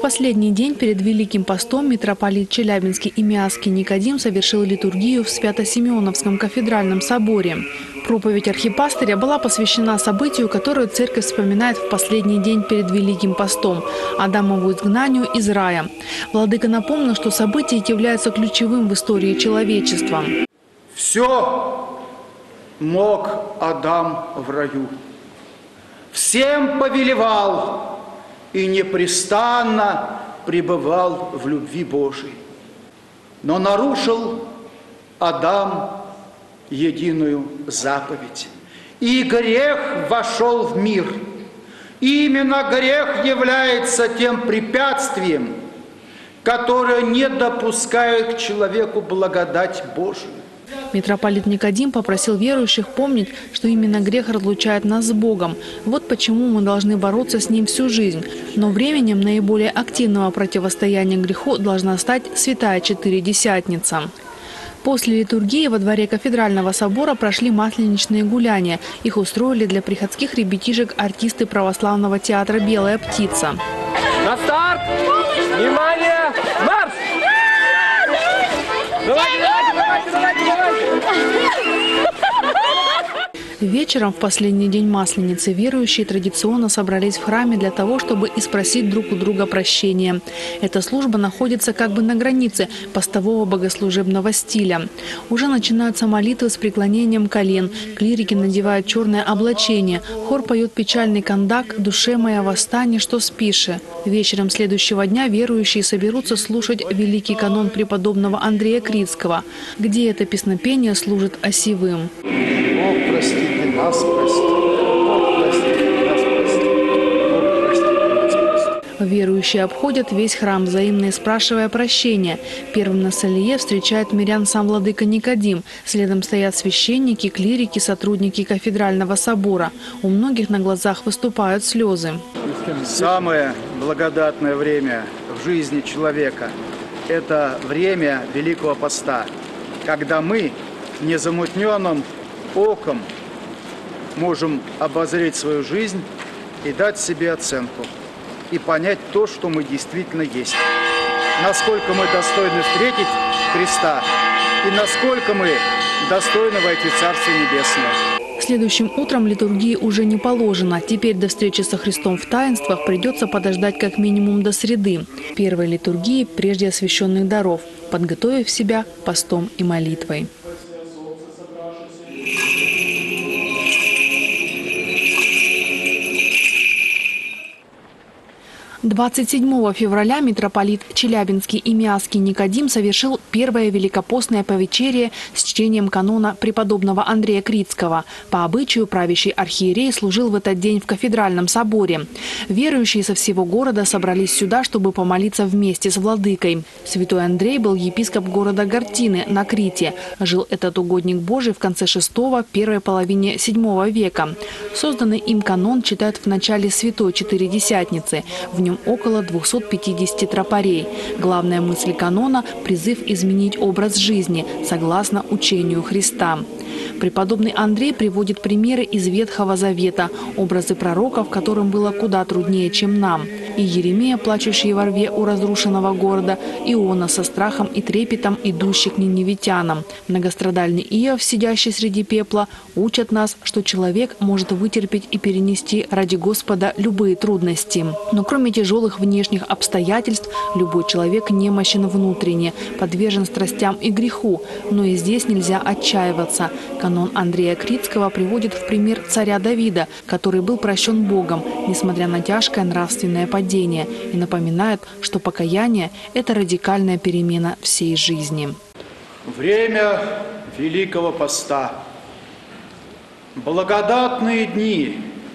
последний день перед Великим постом митрополит Челябинский и Миасский Никодим совершил литургию в Свято-Симеоновском кафедральном соборе. Проповедь архипастыря была посвящена событию, которое церковь вспоминает в последний день перед Великим постом – Адамову изгнанию из рая. Владыка напомнил, что событие является ключевым в истории человечества. Все мог Адам в раю, всем повелевал и непрестанно пребывал в любви Божией. Но нарушил Адам единую заповедь, и грех вошел в мир. Именно грех является тем препятствием, которое не допускает к человеку благодать Божию. Митрополит Никодим попросил верующих помнить, что именно грех разлучает нас с Богом. Вот почему мы должны бороться с ним всю жизнь. Но временем наиболее активного противостояния греху должна стать Святая Четыредесятница. После литургии во дворе кафедрального собора прошли масленичные гуляния. Их устроили для приходских ребятишек артисты православного театра «Белая птица». На старт! Внимание! Марш! Давайте! Вечером, в последний день Масленицы, верующие традиционно собрались в храме для того, чтобы испросить друг у друга прощения. Эта служба находится как бы на границе постового богослужебного стиля. Уже начинаются молитвы с преклонением колен, клирики надевают черное облачение, хор поет печальный кандак «Душе моя восстань, что спиши». Вечером следующего дня верующие соберутся слушать великий канон преподобного Андрея Критского, где это песнопение служит осевым. Бог, простите нас, прости. Бог, простите нас, прости. Бог, простите нас, прости. Верующие обходят весь храм, взаимно спрашивая прощения. Первым на солие встречает мирян сам владыка Никодим. Следом стоят священники, клирики, сотрудники кафедрального собора. У многих на глазах выступают слезы. Самое благодатное время в жизни человека – это время Великого Поста, когда мы незамутненным оком можем обозреть свою жизнь и дать себе оценку, и понять то, что мы действительно есть. Насколько мы достойны встретить Христа, и насколько мы достойны войти в Царствие Небесное. Следующим утром литургии уже не положено. Теперь до встречи со Христом в таинствах придется подождать как минимум до среды, первой литургии прежде освященных даров, подготовив себя постом и молитвой. 27 февраля митрополит Челябинский и Миасский Никодим совершил первое великопостное повечерие с чтением канона преподобного Андрея Критского. По обычаю правящий архиерей служил в этот день в кафедральном соборе. Верующие со всего города собрались сюда, чтобы помолиться вместе с владыкой. Святой Андрей был епископ города Гортины на Крите. Жил этот угодник Божий в конце VI – первой половине VII века. Созданный им канон читают в начале Святой Четыредесятницы. В нем около 250 тропарей. Главная мысль канона – призыв изменить образ жизни, согласно учению Христа. Преподобный Андрей приводит примеры из Ветхого Завета, образы пророков, которым было куда труднее, чем нам. И Еремия, плачущий во рве у разрушенного города, Иона со страхом и трепетом, идущий к ниневитянам. Многострадальный Иов, сидящий среди пепла, учат нас, что человек может вытерпеть и перенести ради Господа любые трудности. Но кроме тяжелых внешних обстоятельств, любой человек немощен внутренне, подвержен страстям и греху. Но и здесь нельзя отчаиваться. Канон Андрея Критского приводит в пример царя Давида, который был прощен Богом, несмотря на тяжкое нравственное падение, и напоминает, что покаяние – это радикальная перемена всей жизни. Время Великого Поста. Благодатные дни.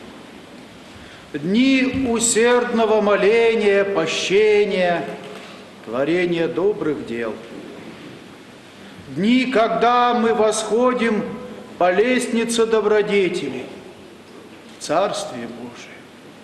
Дни усердного моления, пощения, творения добрых дел. Дни, когда мы восходим по лестнице добродетелей, Царствие Божие.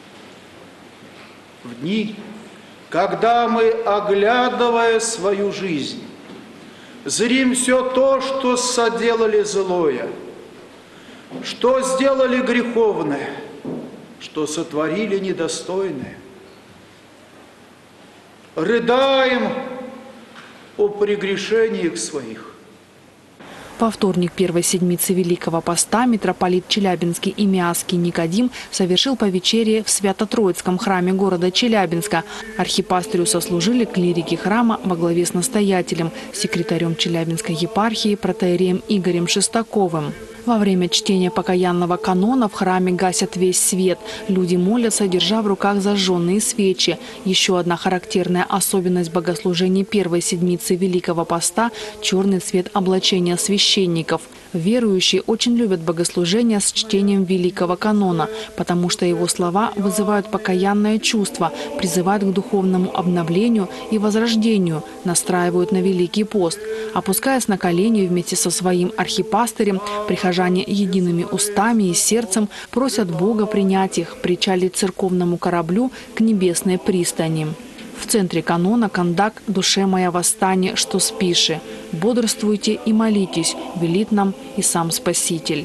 В дни, когда мы, оглядывая свою жизнь, зрим все то, что соделали злое, что сделали греховное, что сотворили недостойное. рыдаем о прегрешениях своих. Во вторник первой седмицы Великого Поста митрополит Челябинский и Миасский Никодим совершил повечерие в Свято-Троицком храме города Челябинска. Архипастырю сослужили клирики храма во главе с настоятелем, секретарем Челябинской епархии протоиереем Игорем Шестаковым. Во время чтения покаянного канона в храме гасят весь свет. Люди молятся, держа в руках зажженные свечи. Еще одна характерная особенность богослужений первой седмицы Великого Поста – черный цвет облачения священников. Верующие очень любят богослужения с чтением Великого канона, потому что его слова вызывают покаянное чувство, призывают к духовному обновлению и возрождению, настраивают на Великий пост. Опускаясь на колени вместе со своим архипастырем, прихожане едиными устами и сердцем просят Бога принять их, причалить церковному кораблю к небесной пристани. В центре канона кандак «Душе моя восстань, что спиши». «Бодрствуйте и молитесь», велит нам и сам Спаситель.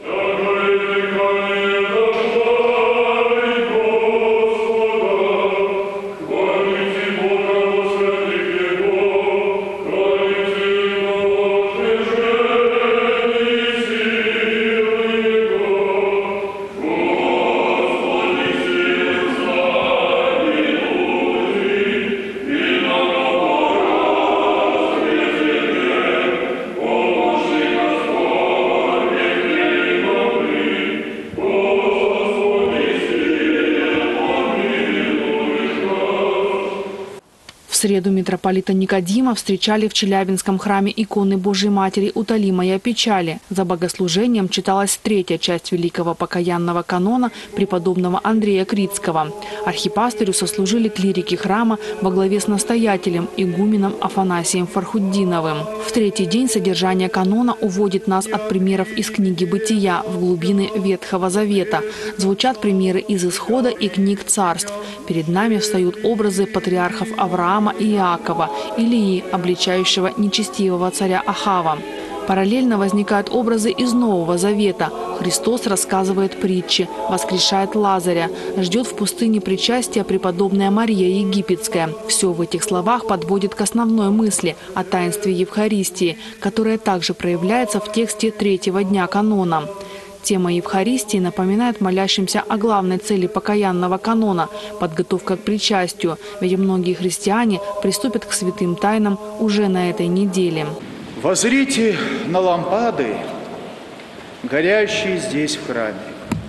В среду митрополита Никодима встречали в Челябинском храме иконы Божьей Матери «Утоли моя печали». За богослужением читалась третья часть Великого покаянного канона преподобного Андрея Крицкого. Архипастырю сослужили клирики храма во главе с настоятелем игуменом Афанасием Фархуддиновым. В третий день содержание канона уводит нас от примеров из книги «Бытия» в глубины Ветхого Завета. Звучат примеры из Исхода и книг Царств. Перед нами встают образы патриархов Авраама и Иакова, Илии, обличающего нечестивого царя Ахава. Параллельно возникают образы из Нового Завета. Христос рассказывает притчи, воскрешает Лазаря, ждет в пустыне причастия преподобная Мария Египетская. Все в этих словах подводит к основной мысли о таинстве Евхаристии, которая также проявляется в тексте третьего дня канона. Тема Евхаристии напоминает молящимся о главной цели покаянного канона – подготовка к причастию, ведь многие христиане приступят к святым тайнам уже на этой неделе. Воззрите на лампады, горящие здесь в храме.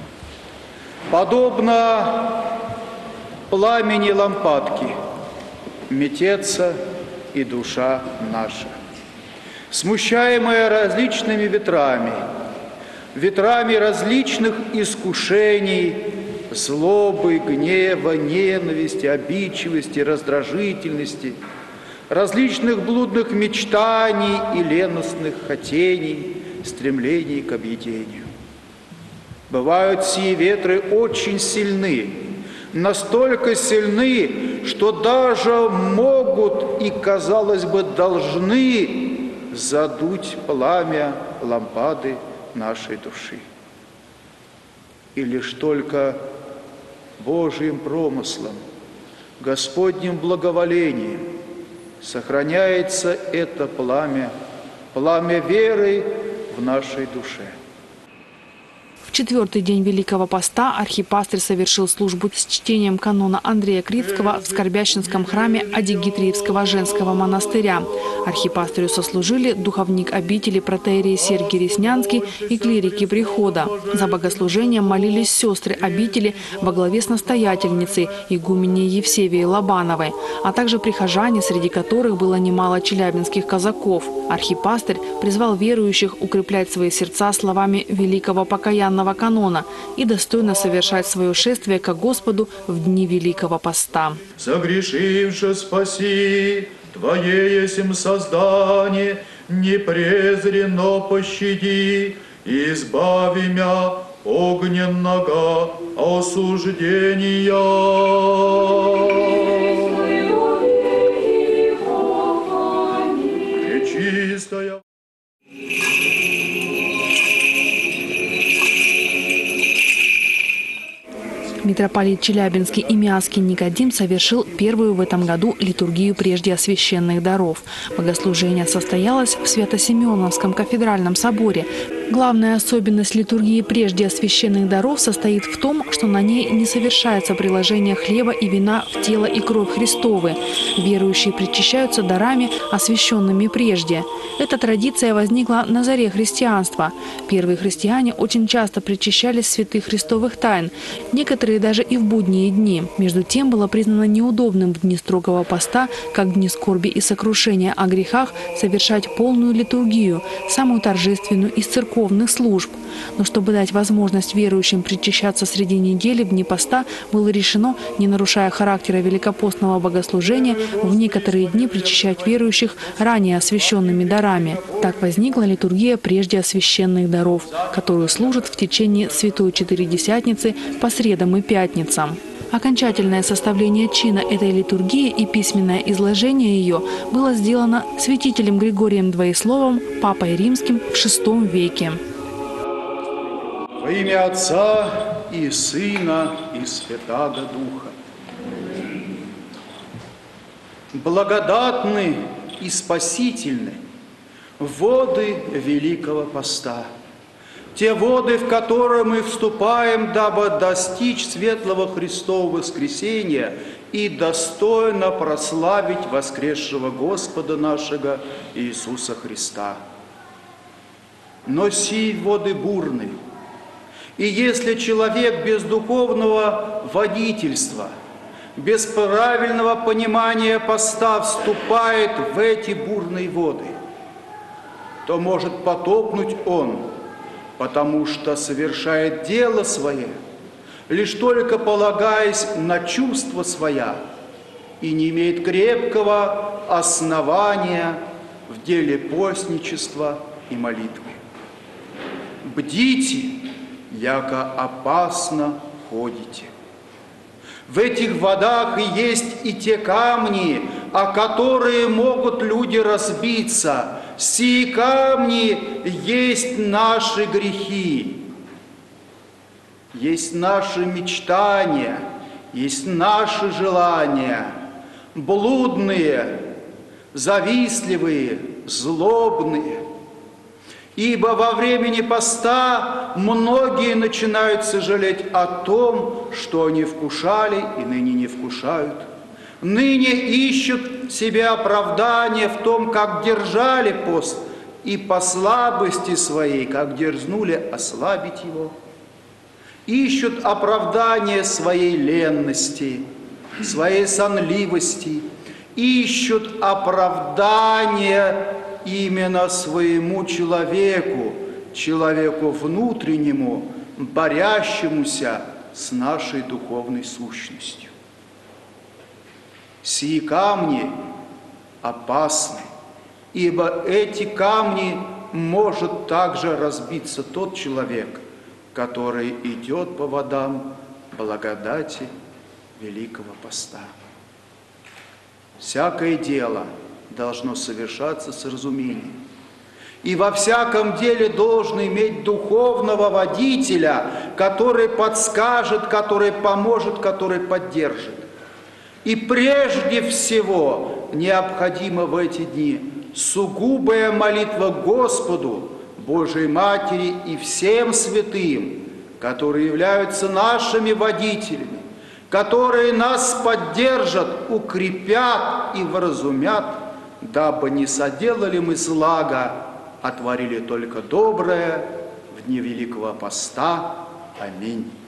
Подобно пламени лампадки метется и душа наша, смущаемая различными ветрами различных искушений, злобы, гнева, ненависти, обидчивости, раздражительности, различных блудных мечтаний и леностных хотений, стремлений к объединению. Бывают сии ветры очень сильны, настолько сильны, что даже могут и, казалось бы, должны задуть пламя лампады нашей души. И лишь только Божьим промыслом, Господним благоволением сохраняется это пламя веры в нашей душе. В четвертый день Великого Поста архипастырь совершил службу с чтением канона Андрея Крицкого в Скорбящинском храме Адигитриевского женского монастыря. Архипастырю сослужили духовник обители протоиерей Сергий Реснянский и клирики прихода. За богослужением молились сестры обители во главе с настоятельницей игуменей Евсевией Лобановой, а также прихожане, среди которых было немало челябинских казаков. Архипастырь призвал верующих укреплять свои сердца словами Великого покаянного канона и достойно совершать свое шествие ко Господу в дни Великого Поста. «Согрешивши спаси, Твое есмь создание, не презренно пощади, избави мя огненного осуждения». Пречистая. Митрополит Челябинский и Миасский Никодим совершил первую в этом году литургию прежде освященных даров. Богослужение состоялось в Свято-Симеоновском кафедральном соборе. Главная особенность литургии прежде освященных даров состоит в том, что на ней не совершается приложение хлеба и вина в тело и кровь Христовы. Верующие причащаются дарами, освященными прежде. Эта традиция возникла на заре христианства. Первые христиане очень часто причащались святых христовых тайн, некоторые даже и в будние дни. Между тем было признано неудобным в дни строгого поста, как дни скорби и сокрушения о грехах, совершать полную литургию, самую торжественную из церковных служб. Но чтобы дать возможность верующим причащаться среди недели в дни поста, было решено, не нарушая характера великопостного богослужения, в некоторые дни причащать верующих ранее освященными дарами. Так возникла литургия прежде освященных даров, которую служат в течение Святой Четыредесятницы по средам и пятницам. Окончательное составление чина этой литургии и письменное изложение ее было сделано святителем Григорием Двоесловом, папой римским в VI веке. Во имя Отца и Сына и Святаго Духа. Благодатны и спасительны воды Великого Поста. Те воды, в которые мы вступаем, дабы достичь светлого Христового воскресения и достойно прославить воскресшего Господа нашего Иисуса Христа. Но сии воды бурны, и если человек без духовного водительства, без правильного понимания поста вступает в эти бурные воды, то может потопнуть он, потому что совершает дело свое, лишь только полагаясь на чувства своя, и не имеет крепкого основания в деле постничества и молитвы. Бдите, яко опасно ходите. В этих водах и есть и те камни, о которые могут люди разбиться. Сии камни есть наши грехи, есть наши мечтания, есть наши желания, блудные, завистливые, злобные. Ибо во времени поста многие начинают сожалеть о том, что они вкушали и ныне не вкушают. Ныне ищут себе оправдание в том, как держали пост, и по слабости своей, как дерзнули ослабить его. Ищут оправдание своей ленности, своей сонливости, ищут оправдание именно своему человеку, человеку внутреннему, борящемуся с нашей духовной сущностью. Сии камни опасны, ибо эти камни может также разбиться тот человек, который идет по водам благодати Великого Поста. Всякое дело должно совершаться с разумением. И во всяком деле должен иметь духовного водителя, который подскажет, который поможет, который поддержит. И прежде всего необходимо в эти дни сугубая молитва Господу, Божией Матери и всем святым, которые являются нашими водителями, которые нас поддержат, укрепят и вразумят, дабы не соделали мы злага, а творили только доброе в дни Великого Поста. Аминь.